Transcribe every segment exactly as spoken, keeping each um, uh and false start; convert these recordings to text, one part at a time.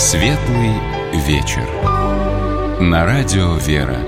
Светлый вечер. На радио «Вера».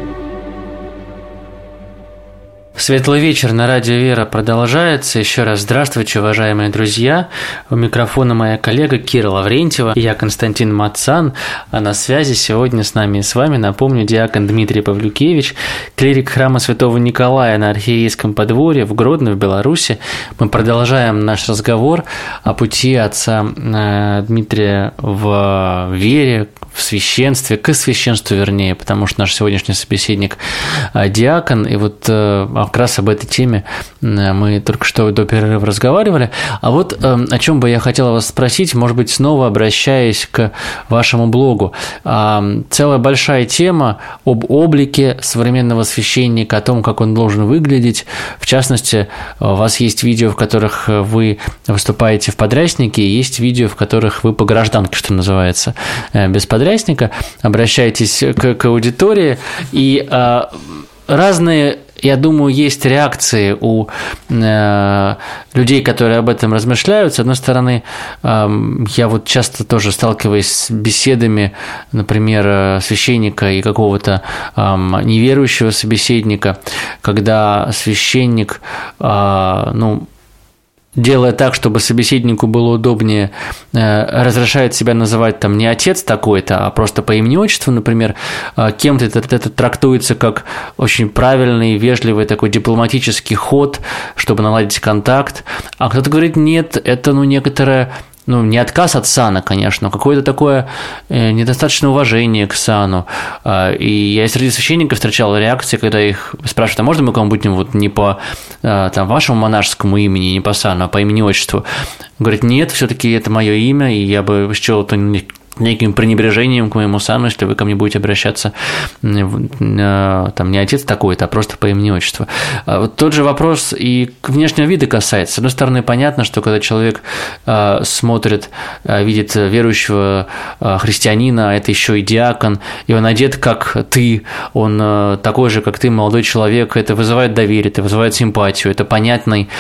Светлый вечер на радио «Вера» продолжается. Еще раз здравствуйте, уважаемые друзья. У микрофона моя коллега Кира Лаврентьева и я, Константин Мацан. А на связи сегодня с нами и с вами, напомню, диакон Дмитрий Павлюкевич, клирик храма Святого Николая на Архиерейском подворье в Гродно, в Беларуси. Мы продолжаем наш разговор о пути отца Дмитрия в вере, в священстве, к священству вернее, потому что наш сегодняшний собеседник диакон, и вот как раз об этой теме мы только что до перерыва разговаривали. А вот о чем бы я хотел вас спросить, может быть, снова обращаясь к вашему блогу. Целая большая тема об облике современного священника, о том, как он должен выглядеть. В частности, у вас есть видео, в которых вы выступаете в подряснике, и есть видео, в которых вы по гражданке, что называется, без подрясника, обращаетесь к, к аудитории, и а, разные, я думаю, есть реакции у э, людей, которые об этом размышляют. С одной стороны, э, я вот часто тоже сталкиваюсь с беседами, например, священника и какого-то э, неверующего собеседника, когда священник, э, ну, делая так, чтобы собеседнику было удобнее, разрешает себя называть там не отец такой-то, а просто по имени-отчеству, например, кем-то это, это трактуется как очень правильный, вежливый такой дипломатический ход, чтобы наладить контакт, а кто-то говорит, нет, это ну некоторое... Ну, не отказ от сана, конечно, но какое-то такое недостаточное уважение к сану. И я среди священников встречал реакции, когда их спрашивают, а можно мы к вам будем вот не по там, вашему монашескому имени, не по сану, а по имени-отчеству? Говорит, нет, все-таки это мое имя, и я бы счел это неким пренебрежением к моему сану, если вы ко мне будете обращаться там не отец такой-то, а просто по имени-отчеству. Вот тот же вопрос и внешнего вида касается. С одной стороны, понятно, что когда человек смотрит, видит верующего христианина, а это еще и диакон, и он одет как ты, он такой же, как ты, молодой человек, это вызывает доверие, это вызывает симпатию, это понятный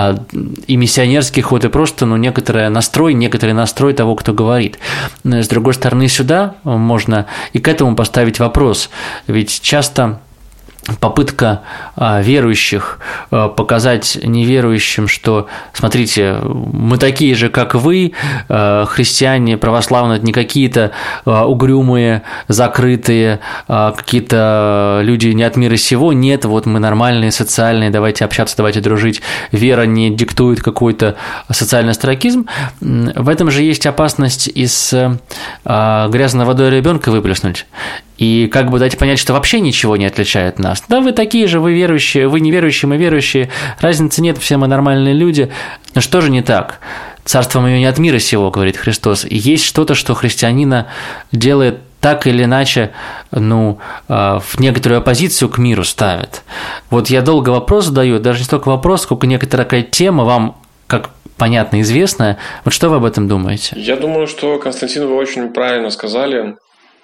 и миссионерский ход, и просто ну, некоторый настрой, некоторый настрой того, кто говорит. С другой стороны, сюда можно и к этому поставить вопрос, ведь часто попытка верующих показать неверующим, что, смотрите, мы такие же, как вы, христиане, православные, не какие-то угрюмые, закрытые, какие-то люди не от мира сего, нет, вот мы нормальные, социальные, давайте общаться, давайте дружить, вера не диктует какой-то социальный остракизм. В этом же есть опасность из грязной водой ребенка выплеснуть. И как бы дать понять, что вообще ничего не отличает нас. Да, вы такие же, вы верующие, вы неверующие, мы верующие, разницы нет, все мы нормальные люди. Но что же не так? Царство мое не от мира сего, говорит Христос. И есть что-то, что христианина делает так или иначе, ну, в некоторую оппозицию к миру ставит. Вот я долго вопрос задаю, даже не столько вопрос, сколько некоторая такая тема вам, как понятно, известная. Вот что вы об этом думаете? Я думаю, что, Константин, вы очень правильно сказали,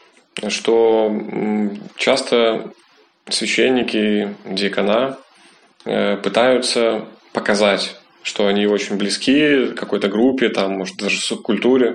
что часто священники, диакона пытаются показать, что они очень близки к какой-то группе, там, может, даже субкультуре.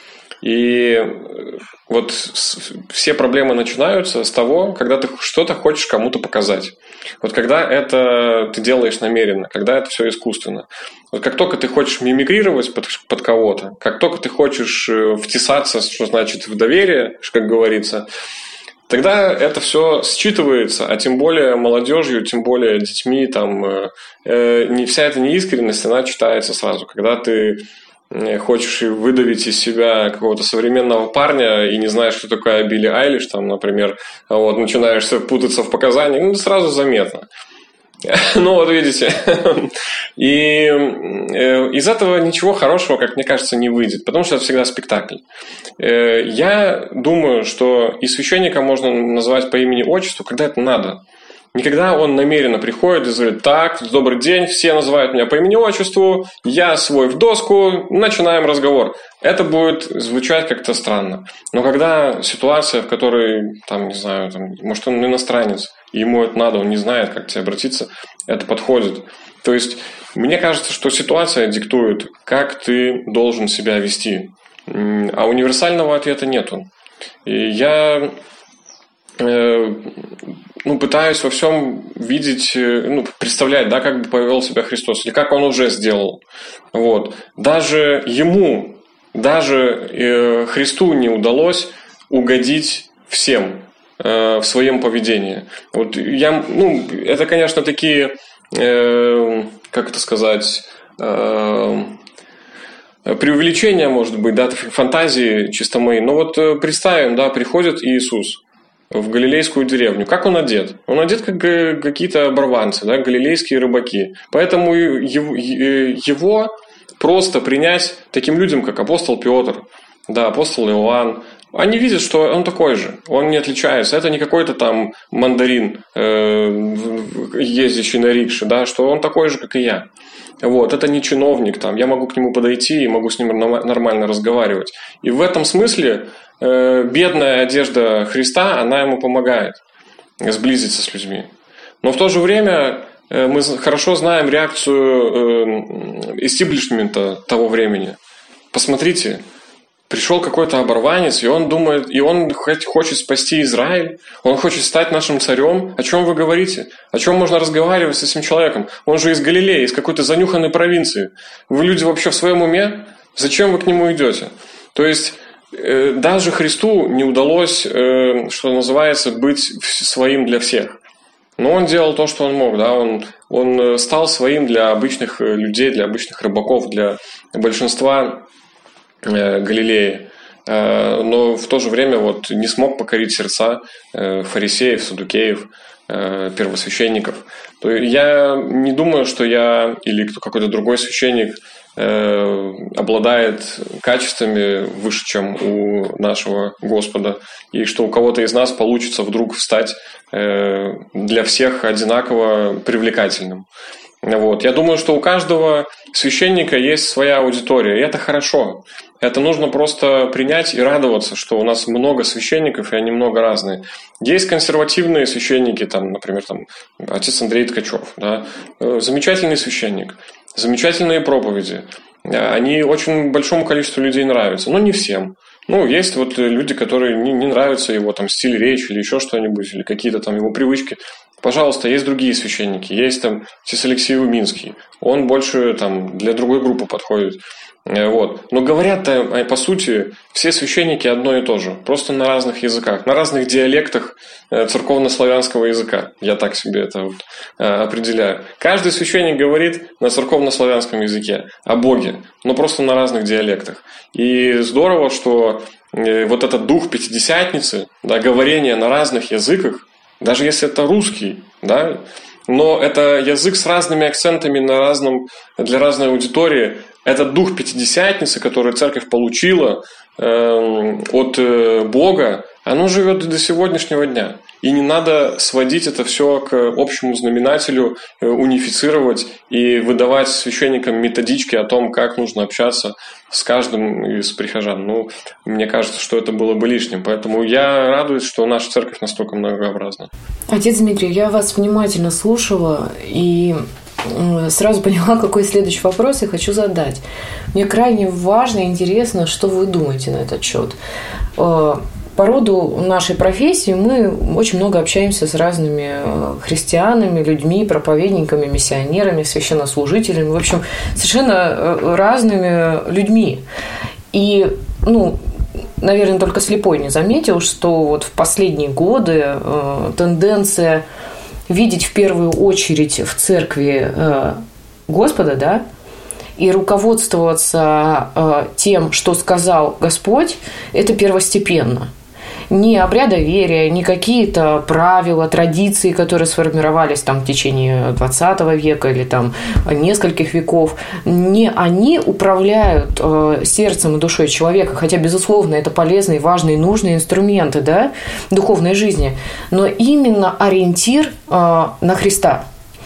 И вот все проблемы начинаются с того, когда ты что-то хочешь кому-то показать. Вот когда это ты делаешь намеренно, когда это все искусственно. Вот как только ты хочешь мимикрировать под, под кого-то, как только ты хочешь втесаться, что значит в доверие, как говорится, тогда это все считывается, а тем более молодежью, тем более детьми, там, э, не, вся эта неискренность, она читается сразу. Когда ты хочешь выдавить из себя какого-то современного парня и не знаешь, что такое Билли Айлиш, там, например, вот, начинаешь путаться в показаниях, ну, сразу заметно. Ну, вот видите. И из этого ничего хорошего, как мне кажется, не выйдет, потому что это всегда спектакль. Я думаю, что и священника можно назвать по имени-отчеству, когда это надо. Никогда он намеренно приходит и говорит, так, добрый день, все называют меня по имени-отчеству, я свой в доску, начинаем разговор. Это будет звучать как-то странно. Но когда ситуация, в которой, там, не знаю, там, может, он иностранец, ему это надо, он не знает, как к тебе обратиться, это подходит. То есть, мне кажется, что ситуация диктует, как ты должен себя вести. А универсального ответа нету. И я э, ну, пытаюсь во всем видеть, ну, представлять, да, как бы повел себя Христос, или как Он уже сделал. Вот. Даже Ему, даже э, Христу не удалось угодить всем э, в своем поведении. Вот я, ну, это, конечно, такие, э, как это сказать, э, преувеличения, может быть, да, фантазии чисто мои. Но вот представим, да, приходит Иисус в галилейскую деревню. Как он одет? Он одет как какие-то оборванцы, да, галилейские рыбаки. Поэтому его, его просто принять таким людям, как апостол Петр, да, апостол Иоанн, они видят, что он такой же, он не отличается. Это не какой-то там мандарин, э, ездящий на рикше, да, что он такой же, как и я. Вот, это не чиновник, там, я могу к нему подойти и могу с ним нормально разговаривать. И в этом смысле э, бедная одежда Христа, она ему помогает сблизиться с людьми. Но в то же время э, мы хорошо знаем реакцию э, истиблишмента того времени. Посмотрите, пришел какой-то оборванец, и он думает, и он хочет спасти Израиль, он хочет стать нашим царем. О чем вы говорите? О чем можно разговаривать с этим человеком? Он же из Галилеи, из какой-то занюханной провинции. Вы люди вообще в своем уме? Зачем вы к нему идете? То есть, э, даже Христу не удалось, э, что называется, быть своим для всех. Но он делал то, что он мог. Да? Он, он стал своим для обычных людей, для обычных рыбаков, для большинства Галилеи, но в то же время вот не смог покорить сердца фарисеев, саддукеев, первосвященников. То я не думаю, что я или какой-то другой священник обладает качествами выше, чем у нашего Господа, и что у кого-то из нас получится вдруг стать для всех одинаково привлекательным. Вот. Я думаю, что у каждого священника есть своя аудитория, и это хорошо. Это нужно просто принять и радоваться, что у нас много священников, и они много разные. Есть консервативные священники, там, например, там, отец Андрей Ткачев, да? Замечательный священник, замечательные проповеди. Они очень большому количеству людей нравятся, но не всем. Ну, есть вот люди, которые не, не нравятся его там стиль речи или еще что-нибудь, или какие-то там его привычки. Пожалуйста, есть другие священники, есть там отец Алексей Уминский, он больше там для другой группы подходит. Вот. Но говорят-то, по сути, все священники одно и то же, просто на разных языках, на разных диалектах церковнославянского языка. Я так себе это вот определяю. Каждый священник говорит на церковнославянском языке о Боге, но просто на разных диалектах. И здорово, что вот этот дух Пятидесятницы, да, говорение на разных языках, даже если это русский, да, но это язык с разными акцентами на разном, для разной аудитории. Этот дух Пятидесятницы, который церковь получила э, от э, Бога, оно живет и до сегодняшнего дня. И не надо сводить это все к общему знаменателю, э, унифицировать и выдавать священникам методички о том, как нужно общаться с каждым из прихожан. Ну, мне кажется, что это было бы лишним. Поэтому я радуюсь, что наша церковь настолько многообразна. Отец Дмитрий, я вас внимательно слушала и сразу поняла, какой следующий вопрос я хочу задать. Мне крайне важно и интересно, что вы думаете на этот счет. По роду нашей профессии мы очень много общаемся с разными христианами, людьми, проповедниками, миссионерами, священнослужителями, в общем, совершенно разными людьми. И, ну, наверное, только слепой не заметил, что вот в последние годы тенденция видеть в первую очередь в церкви э, Господа, да, и руководствоваться э, тем, что сказал Господь, это первостепенно. Не обрядоверие, не какие-то правила, традиции, которые сформировались там в течение двадцатого века или там нескольких веков, не они управляют э, сердцем и душой человека, хотя, безусловно, это полезные, важные, нужные инструменты, да, духовной жизни, но именно ориентир э, на Христа.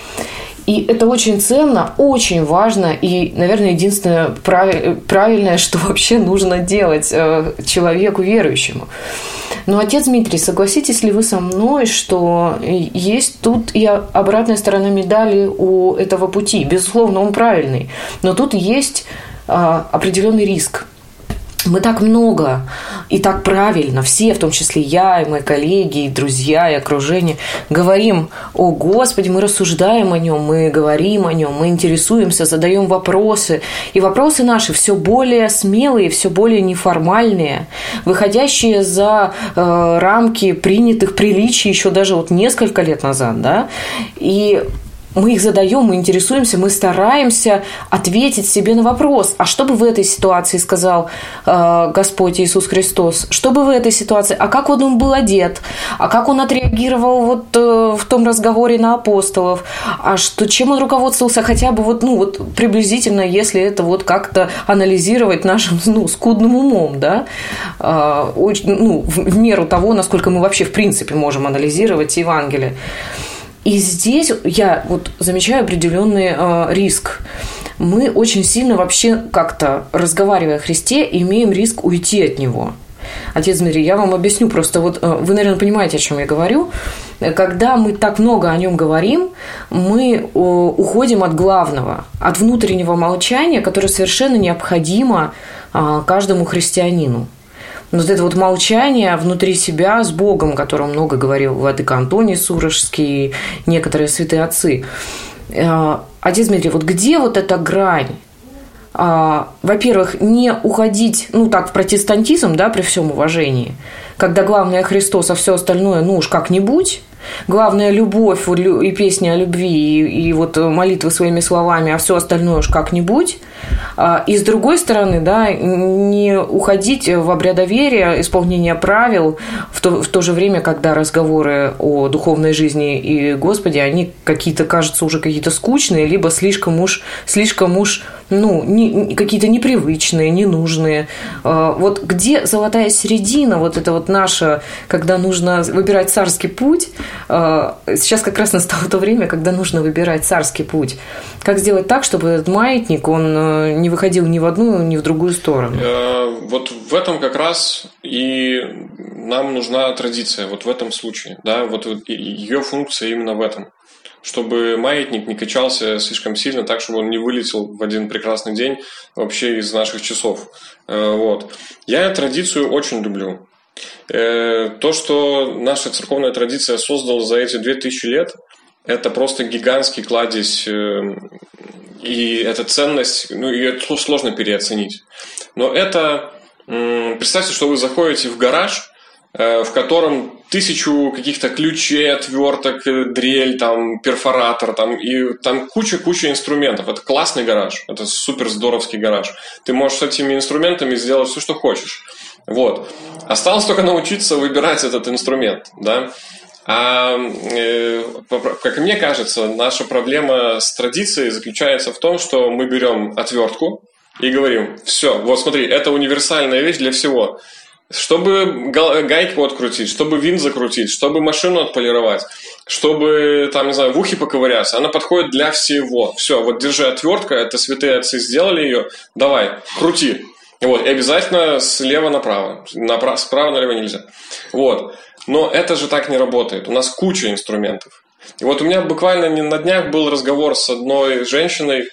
И это очень ценно, очень важно и, наверное, единственное правильное, что вообще нужно делать человеку верующему. Но, отец Дмитрий, согласитесь ли вы со мной, что есть тут и обратная сторона медали у этого пути? Безусловно, он правильный, но тут есть определенный риск. Мы так много и так правильно, все, в том числе я, и мои коллеги, и друзья, и окружение, говорим о Господе, мы рассуждаем о Нем, мы говорим о Нем, мы интересуемся, задаем вопросы. И вопросы наши все более смелые, все более неформальные, выходящие за э, рамки принятых приличий еще даже вот несколько лет назад, да, и мы их задаем, мы интересуемся, мы стараемся ответить себе на вопрос, а что бы в этой ситуации сказал э, Господь Иисус Христос? Что бы в этой ситуации? А как он был одет? А как он отреагировал вот э, в том разговоре на апостолов? А что, чем он руководствовался хотя бы вот, ну, вот приблизительно, если это вот как-то анализировать нашим, ну, скудным умом, да? Э, очень, ну, в, в меру того, насколько мы вообще в принципе можем анализировать Евангелие. И здесь я вот замечаю определенный э, риск. Мы очень сильно вообще как-то, разговаривая о Христе, имеем риск уйти от Него. Отец Дмитрий, я вам объясню просто. Вот э, вы, наверное, понимаете, о чем я говорю. Когда мы так много о Нем говорим, мы э, уходим от главного, от внутреннего молчания, которое совершенно необходимо э, каждому христианину. Вот это вот молчание внутри себя с Богом, о котором много говорил владыка Антоний Сурожский, некоторые святые отцы. Отец Дмитрий, вот где вот эта грань? Во-первых, не уходить, ну так, в протестантизм, да, при всем уважении, когда главное Христос, а все остальное, ну уж как-нибудь. Главное – любовь и песни о любви, и, и вот молитвы своими словами, а все остальное уж как-нибудь. И с другой стороны, да, не уходить в обрядоверие, исполнение правил, в то, в то же время, когда разговоры о духовной жизни и Господе, они какие-то, кажутся уже какие-то скучные, либо слишком уж, слишком уж ну, не, какие-то непривычные, ненужные. Вот где золотая середина, вот это вот наша, когда нужно выбирать царский путь. Сейчас как раз настало то время, когда нужно выбирать царский путь. Как сделать так, чтобы этот маятник, он не выходил ни в одну, ни в другую сторону? Вот в этом как раз и нам нужна традиция, вот в этом случае. Да? Вот ее функция именно в этом. Чтобы маятник не качался слишком сильно, так, чтобы он не вылетел в один прекрасный день вообще из наших часов. Вот. Я традицию очень люблю. То, что наша церковная традиция создала за эти две тысячи лет, это просто гигантский кладезь, и эта ценность, ну, ее сложно переоценить. Но это, представьте, что вы заходите в гараж, в котором тысячу каких-то ключей, отверток, дрель, там, перфоратор, там, и там куча-куча инструментов. Это классный гараж, это супер здоровский гараж. Ты можешь с этими инструментами сделать все, что хочешь. Вот. Осталось только научиться выбирать этот инструмент, да. А, э, как мне кажется, наша проблема с традицией заключается в том, что мы берем отвертку и говорим: все, вот смотри, это универсальная вещь для всего. Чтобы гайку открутить, чтобы винт закрутить, чтобы машину отполировать, чтобы, там, не знаю, в ухе поковыряться, она подходит для всего. Все, вот держи отвертка, это святые отцы сделали ее, давай, крути. Вот, и обязательно слева направо, направо, справа налево нельзя. Вот. Но это же так не работает. У нас куча инструментов. И вот у меня буквально на днях был разговор с одной женщиной.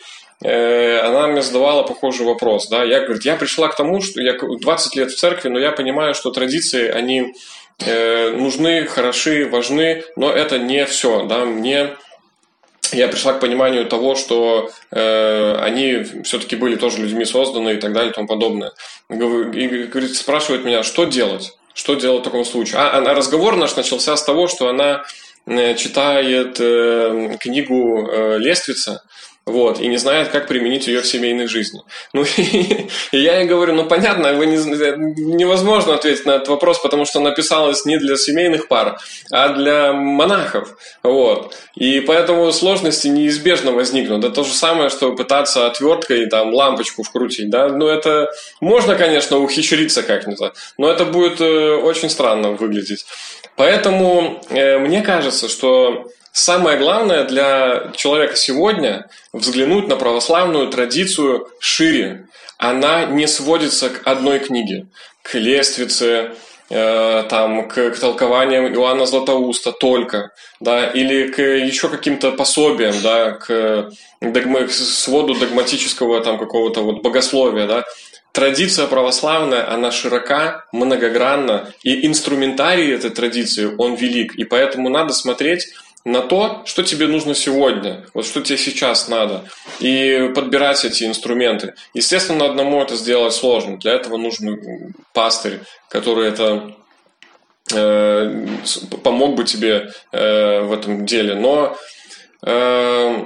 Она мне задавала похожий вопрос. Да? Я, говорит, я пришла к тому, что я двадцать лет в церкви, но я понимаю, что традиции, они нужны, хороши, важны, но это не все. Да? Мне... Я пришла к пониманию того, что э, они все-таки были тоже людьми созданы и так далее и тому подобное. И, говорит, спрашивает меня, что делать? Что делать в таком случае? А, а разговор наш начался с того, что она э, читает э, книгу э, «Лествица», вот, и не знает, как применить ее в семейной жизни. Ну, и, и я ей говорю, ну, понятно, вы не, невозможно ответить на этот вопрос, потому что она писалась не для семейных пар, а для монахов, вот. И поэтому сложности неизбежно возникнут. Это то же самое, что пытаться отверткой там лампочку вкрутить, да. Ну, это можно, конечно, ухищриться как-нибудь, но это будет э, очень странно выглядеть. Поэтому э, мне кажется, что самое главное для человека сегодня взглянуть на православную традицию шире. Она не сводится к одной книге, к Лествице, э, там, к, к толкованиям Иоанна Златоуста только, да, или к еще каким-то пособиям, да, к, догма, к своду догматического там, какого-то вот богословия. Да. традиция православная, она широка, многогранна, и инструментарий этой традиции, он велик. И поэтому надо смотреть на то, что тебе нужно сегодня, вот что тебе сейчас надо, и подбирать эти инструменты. Естественно, одному это сделать сложно. Для этого нужен пастырь, который это э, помог бы тебе э, в этом деле. Но э,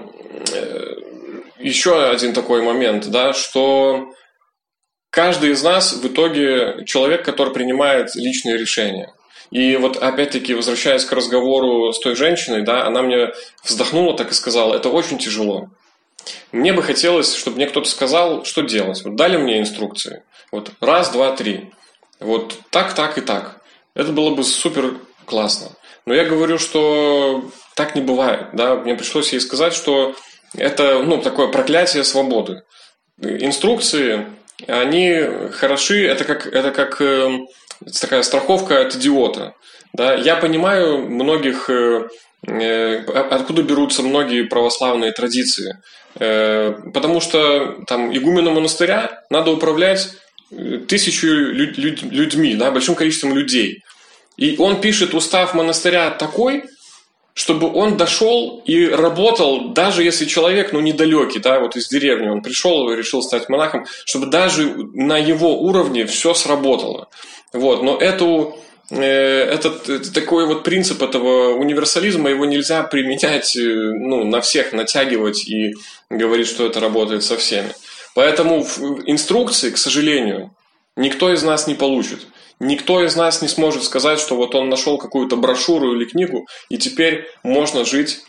еще один такой момент, да, что каждый из нас в итоге человек, который принимает личные решения. И вот опять-таки, возвращаясь к разговору с той женщиной, да, она мне вздохнула так и сказала: это очень тяжело. Мне бы хотелось, чтобы мне кто-то сказал, что делать. Вот дали мне инструкции. Вот раз, два, три. Вот так, так и так. Это было бы супер классно. Но я говорю, что так не бывает. Да? Мне пришлось ей сказать, что это, ну, такое проклятие свободы. Инструкции, они хороши, это как... Это как Это такая страховка от идиота. Да? Я понимаю многих, э, э, откуда берутся многие православные традиции. Э, потому что там игумену монастыря надо управлять тысячу люд, люд, людьми, да, большим количеством людей. И он пишет устав монастыря такой, чтобы он дошел и работал, даже если человек, ну, недалекий, да, вот из деревни, он пришел и решил стать монахом, чтобы даже на его уровне все сработало. Вот, но эту, э, этот, этот такой вот принцип этого универсализма, его нельзя применять, э, ну, на всех, натягивать и говорить, что это работает со всеми. Поэтому в инструкции, к сожалению, никто из нас не получит. Никто из нас не сможет сказать, что вот он нашел какую-то брошюру или книгу, и теперь можно жить,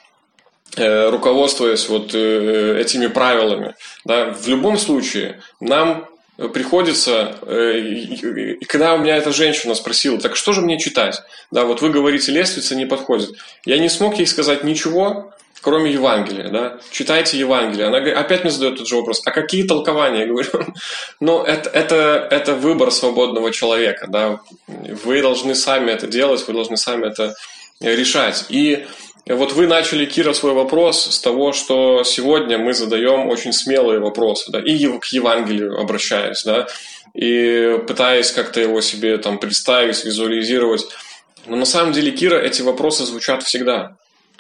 э, руководствуясь вот э, этими правилами. Да? В любом случае, нам приходится, э, и когда у меня эта женщина спросила: так что же мне читать? Да, вот вы говорите, лестница не подходит. Я не смог ей сказать ничего, кроме Евангелия, да, читайте Евангелие. Она опять мне задает тот же вопрос: а какие толкования? Я говорю, ну, это, это, это выбор свободного человека, да, вы должны сами это делать, вы должны сами это решать. И вот вы начали, Кира, свой вопрос с того, что сегодня мы задаем очень смелые вопросы, да, и к Евангелию обращаясь, да, и пытаясь как-то его себе там представить, визуализировать. Но на самом деле, Кира, эти вопросы звучат всегда.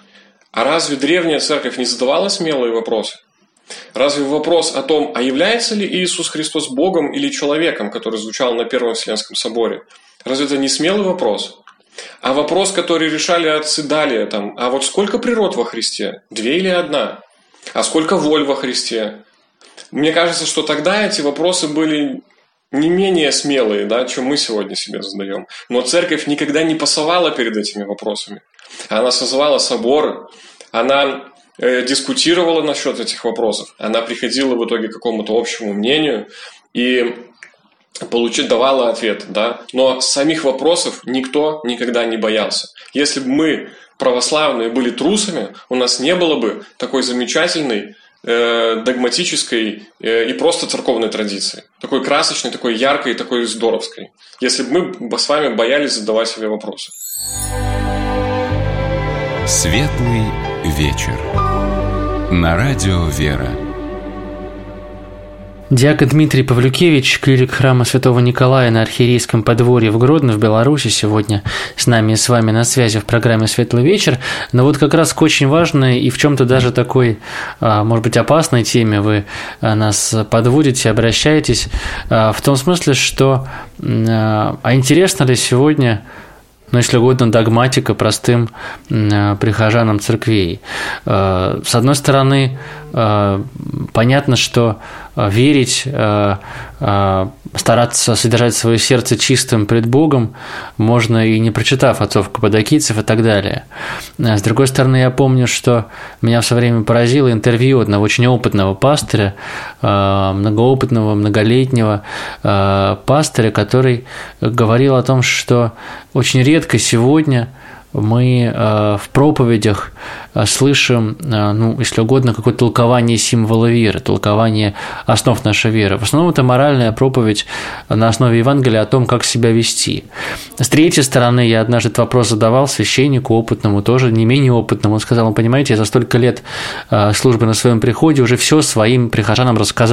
А разве древняя церковь не задавала смелые вопросы? Разве вопрос о том, а является ли Иисус Христос Богом или человеком, который звучал на Первом Вселенском соборе, разве это не смелый вопрос? А вопрос, который решали отцы далее, там, а вот сколько природ во Христе? Две или одна? А сколько воль во Христе? Мне кажется, что тогда эти вопросы были не менее смелые, да, чем мы сегодня себе задаем. Но церковь никогда не пасовала перед этими вопросами. Она созывала соборы, она э, дискутировала насчет этих вопросов, она приходила в итоге к какому-то общему мнению и получить, давала ответ, да. Но самих вопросов никто никогда не боялся. Если бы мы, православные, были трусами, у нас не было бы такой замечательной э, догматической э, и просто церковной традиции. Такой красочной, такой яркой, такой здоровской. Если бы мы с вами боялись задавать себе вопросы. Светлый вечер. На радио «Вера». Диакон Дмитрий Павлюкевич, клирик храма Святого Николая на Архиерейском подворье в Гродно, в Беларуси, сегодня с нами и с вами на связи в программе «Светлый вечер». Но вот как раз к очень важной и в чем-то даже такой, может быть, опасной теме вы нас подводите, обращаетесь, в том смысле, что а интересно ли сегодня, ну, если угодно, догматика простым прихожанам церквей? С одной стороны, понятно, что верить, стараться содержать свое сердце чистым пред Богом можно и не прочитав отцов каппадокийцев и так далее. С другой стороны, я помню, что меня в свое время поразило интервью одного очень опытного пастыря, многоопытного, многолетнего пастыря, который говорил о том, что очень редко сегодня мы в проповедях слышим, ну, если угодно, какое-то толкование символа веры, толкование основ нашей веры. В основном это моральная проповедь на основе Евангелия о том, как себя вести. С третьей стороны, я однажды этот вопрос задавал священнику опытному, тоже не менее опытному. Он сказал: понимаете, я за столько лет службы на своем приходе уже все своим прихожанам рассказал.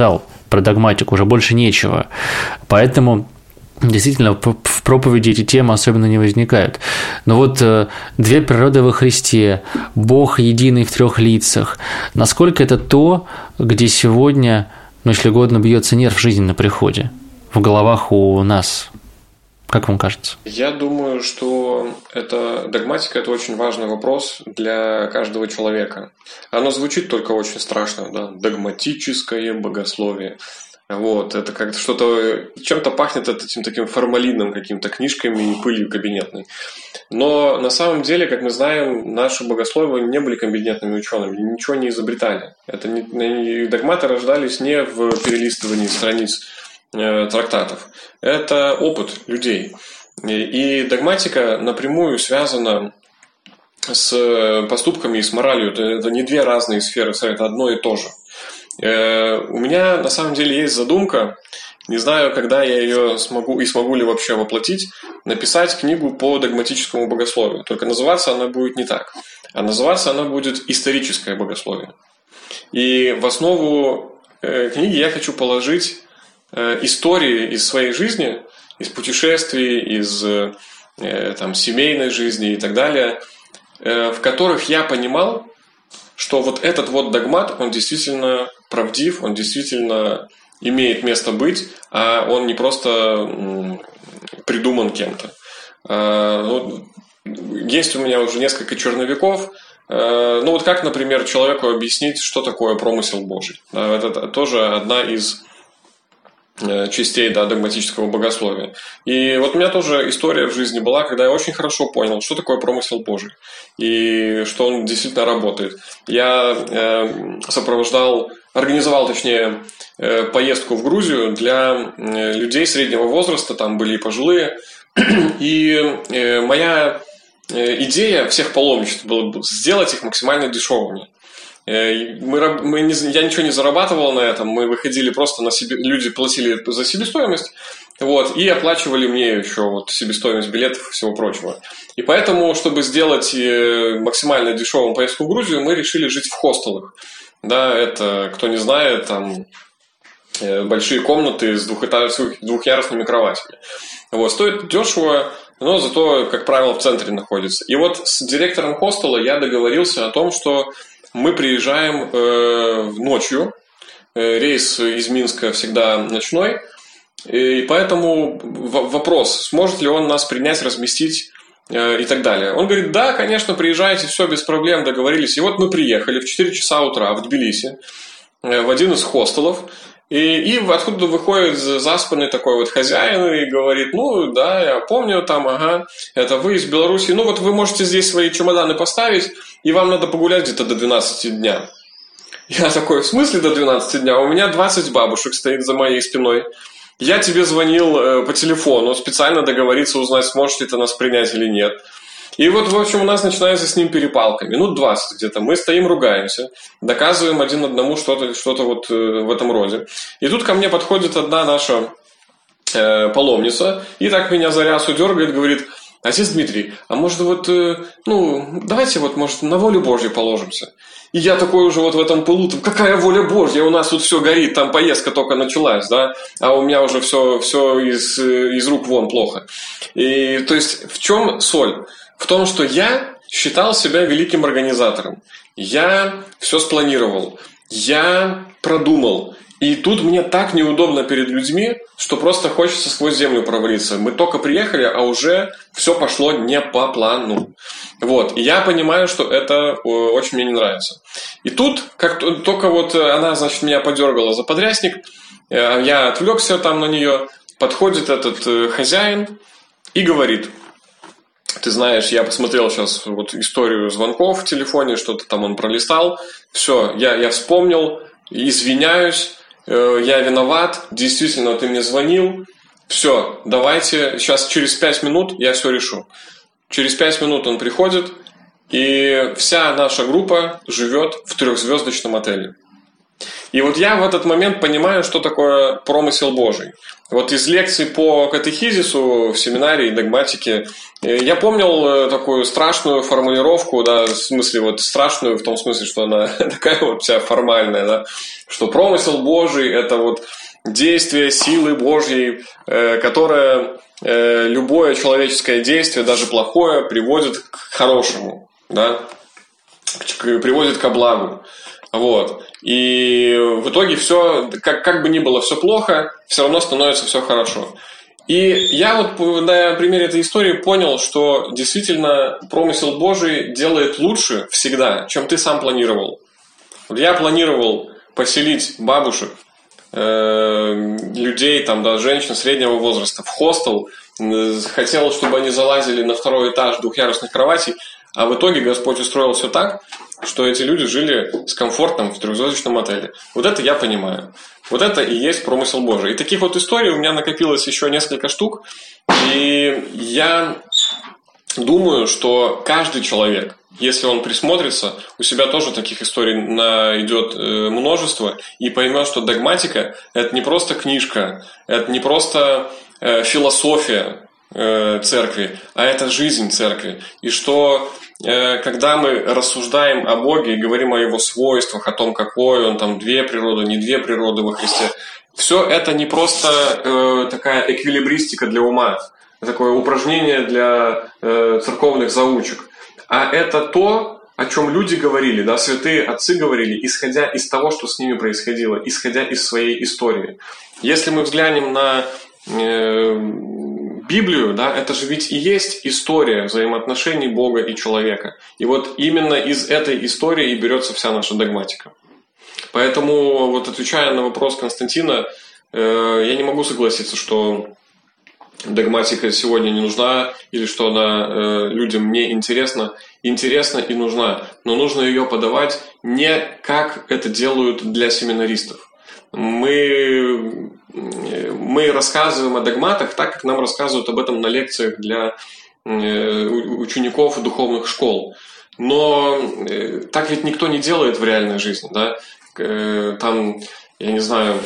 про догматику, уже больше нечего. Поэтому действительно в проповеди эти темы особенно не возникают. Но вот две природы во Христе, Бог единый в трех лицах, насколько это то, где сегодня, ну, если угодно, бьется нерв жизни на приходе, в головах у нас? Как вам кажется? Я думаю, что это догматика – это очень важный вопрос для каждого человека. Оно звучит только очень страшно, да? Догматическое богословие. Вот, это как-то что-то, чем-то пахнет от этим таким формалином каким-то, книжками и пылью кабинетной. Но на самом деле, как мы знаем, наши богословы не были кабинетными учеными, ничего не изобретали. Это не, догматы рождались не в перелистывании страниц э, трактатов. Это опыт людей. И, и догматика напрямую связана с поступками и с моралью. Это, это не две разные сферы, это одно и то же. У меня на самом деле есть задумка, не знаю, когда я ее смогу и смогу ли вообще воплотить, написать книгу по догматическому богословию. Только называться она будет не так, а называться она будет «Историческое богословие». И в основу книги я хочу положить истории из своей жизни, из путешествий, из там, семейной жизни и так далее, в которых я понимал, что вот этот вот догмат, он действительно правдив, он действительно имеет место быть, а он не просто придуман кем-то. Ну, есть у меня уже несколько черновиков. Ну вот как, например, человеку объяснить, что такое промысел Божий? Это тоже одна из частей, да, догматического богословия. И вот у меня тоже история в жизни была, когда я очень хорошо понял, что такое промысел Божий и что он действительно работает. Я э, сопровождал, организовал, точнее, э, поездку в Грузию для э, людей среднего возраста, там были и пожилые, и э, моя э, идея всех паломничеств была сделать их максимально дешевыми. Мы, мы не, я ничего не зарабатывал на этом, мы выходили просто на себе, люди платили за себестоимость, вот, и оплачивали мне еще вот себестоимость билетов и всего прочего. И поэтому, чтобы сделать максимально дешевым поездку в Грузию, мы решили жить в хостелах. Да, это, кто не знает, там большие комнаты с двухъярусными кроватями. Вот, стоит дешево, но зато, как правило, в центре находится. И вот с директором хостела я договорился о том, что мы приезжаем э, ночью, э, рейс из Минска всегда ночной, и поэтому в- вопрос, сможет ли он нас принять, разместить э, и так далее. Он говорит, да, конечно, приезжайте, все без проблем, договорились. И вот мы приехали в четыре часа утра в Тбилиси, э, в один из хостелов, и, и откуда выходит заспанный такой вот хозяин и говорит, ну да, я помню там, ага, это вы из Беларуси, ну вот вы можете здесь свои чемоданы поставить, и вам надо погулять где-то до двенадцати дня. Я такой, в смысле до двенадцати дня? У меня двадцать бабушек стоит за моей спиной. Я тебе звонил э, по телефону, специально договориться, узнать, сможешь ли ты нас принять или нет. И вот, в общем, у нас начинается с ним перепалка. Минут двадцать где-то. Мы стоим, ругаемся, доказываем один одному что-то, что-то вот э, в этом роде. И тут ко мне подходит одна наша э, паломница, и так меня за рясу дергает, говорит, отец Дмитрий, а может вот, э, ну, давайте вот, может, на волю Божью положимся. И я такой уже вот в этом пылу, там, какая воля Божья, у нас тут все горит, там поездка только началась, да, а у меня уже все, все из, из рук вон плохо. И, то есть, в чем соль? В том, что я считал себя великим организатором. Я все спланировал, я продумал. И тут мне так неудобно перед людьми, что просто хочется сквозь землю провалиться. Мы только приехали, а уже все пошло не по плану. Вот. И я понимаю, что это очень мне не нравится. И тут, как только вот она, значит, меня подергала за подрясник, я отвлекся там на нее, подходит этот хозяин и говорит, ты знаешь, я посмотрел сейчас вот историю звонков в телефоне, что-то там он пролистал, все, я, я вспомнил, извиняюсь, я виноват, действительно, ты мне звонил, все, давайте, сейчас через пять минут я все решу. Через пять минут он приходит, и вся наша группа живет в трехзвездочном отеле. И вот я в этот момент понимаю, что такое промысел Божий. Вот из лекций по катехизису в семинарии догматики я помнил такую страшную формулировку, да, в смысле, вот страшную в том смысле, что она такая вот вся формальная, да, что промысел Божий – это вот действие силы Божьей, которое любое человеческое действие, даже плохое, приводит к хорошему, да, приводит ко благу. Вот. И в итоге все, как, как бы ни было все плохо, все равно становится все хорошо. И я вот на примере этой истории понял, что действительно промысел Божий делает лучше всегда, чем ты сам планировал. Вот я планировал поселить бабушек, э, людей, там, да, женщин среднего возраста в хостел, хотел, чтобы они залазили на второй этаж двухъярусных кроватей, а в итоге Господь устроил все так, что эти люди жили с комфортом в трехзвездочном отеле. Вот это я понимаю. Вот это и есть промысел Божий. И таких вот историй у меня накопилось еще несколько штук. И я думаю, что каждый человек, если он присмотрится, у себя тоже таких историй найдет множество и поймет, что догматика – это не просто книжка, это не просто философия церкви, а это жизнь церкви. И что когда мы рассуждаем о Боге и говорим о Его свойствах, о том, какой Он, там, две природы, не две природы во Христе, все это не просто э, такая эквилибристика для ума, такое упражнение для э, церковных заучек, а это то, о чем люди говорили, да, святые отцы говорили, исходя из того, что с ними происходило, исходя из своей истории. Если мы взглянем на э, Библию, да, это же ведь и есть история взаимоотношений Бога и человека. И вот именно из этой истории и берется вся наша догматика. Поэтому, вот отвечая на вопрос Константина, э, я не могу согласиться, что догматика сегодня не нужна или что она э, людям не интересна. Интересна и нужна, но нужно ее подавать не как это делают для семинаристов. Мы, мы рассказываем о догматах так, как нам рассказывают об этом на лекциях для учеников духовных школ. Но так ведь никто не делает в реальной жизни. Да? Там, я не знаю,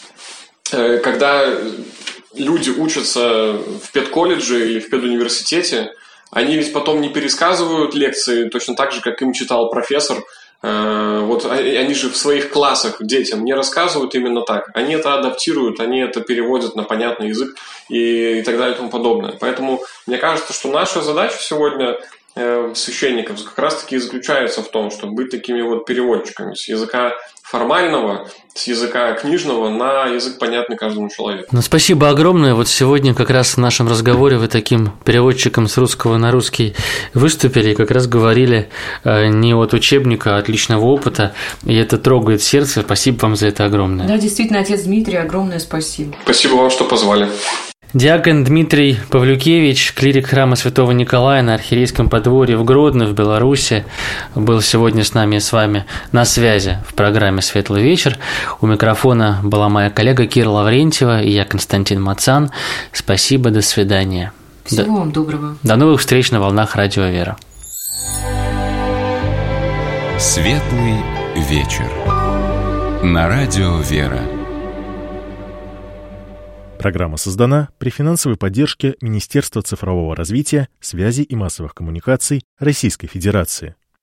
когда люди учатся в педколледже или в педуниверситете, они ведь потом не пересказывают лекции точно так же, как им читал профессор. Вот они же в своих классах детям не рассказывают именно так. Они это адаптируют, они это переводят на понятный язык и, и так далее и тому подобное. Поэтому мне кажется, что наша задача сегодня э, священников как раз-таки и заключается в том, чтобы быть такими вот переводчиками с языка формального, с языка книжного на язык, понятный каждому человеку. Ну, спасибо огромное. Вот сегодня как раз в нашем разговоре вы таким переводчиком с русского на русский выступили и как раз говорили э, не от учебника, а от личного опыта, и это трогает сердце. Спасибо вам за это огромное. Да, действительно, отец Дмитрий, огромное спасибо. Спасибо вам, что позвали. Диакон Дмитрий Павлюкевич, клирик храма Святого Николая на Архиерейском подворье в Гродно, в Беларуси, был сегодня с нами и с вами на связи в программе «Светлый вечер». У микрофона была моя коллега Кира Лаврентьева и я, Константин Мацан. Спасибо, до свидания. Всего до... вам доброго. До новых встреч на волнах Радио Вера. «Светлый вечер» на Радио Вера. Программа создана при финансовой поддержке Министерства цифрового развития, связи и массовых коммуникаций Российской Федерации.